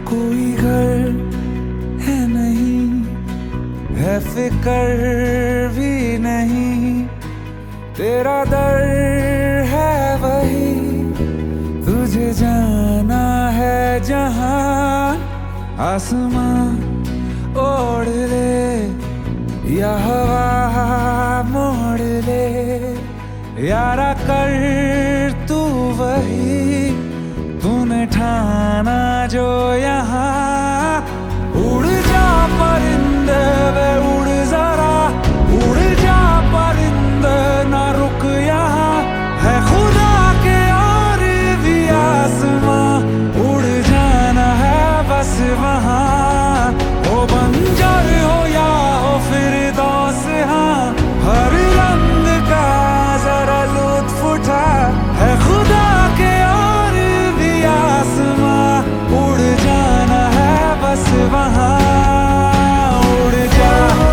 कोई घर है नहीं, है फिक्र भी नहीं, तेरा दर है वही, तुझे जाना है जहां। आसमां ओढ़ ले या हवा मोड़ ले, यारा कर तू वही, तूने ठाना जो यहाँ। उड़ जा परिंदे वे उड़ जरा, उड़ जा परिंदे ना रुक यहाँ, है खुदा के और भी आसमां, उड़ जाना है बस वहाँ। हो बंजर हो या हो फिरदौस, हाँ हर रंग का जरा लुत्फ उठा, है खुदा के और भी आसमां, उड़ जाना है बस वहाँ। उड़ जा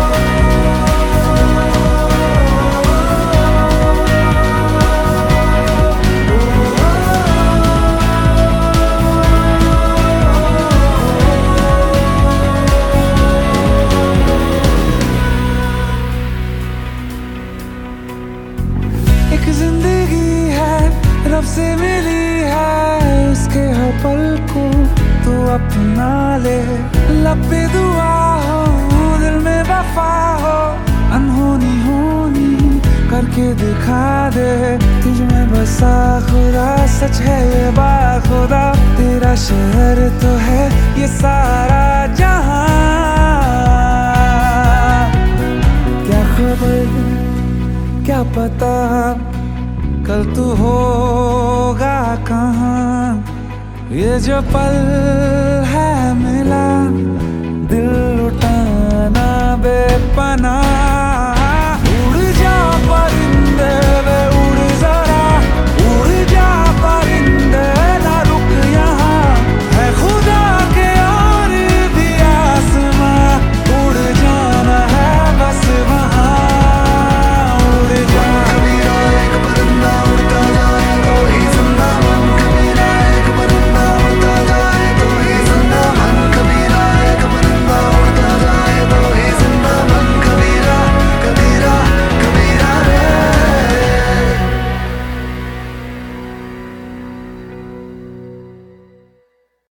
एक जिंदगी है रब से मिली है, उसके हर पल को तू अपना ले। लब पे दुआ हो दिल में वफा हो, अनहोनी होनी करके दिखा दे, तुझ में बसा खुदा सच है ये बाखुदा। तेरा शहर तो है ये सारा जहां, क्या खबर क्या पता कल तू होगा कहाँ। ये जो पल है मिला दिल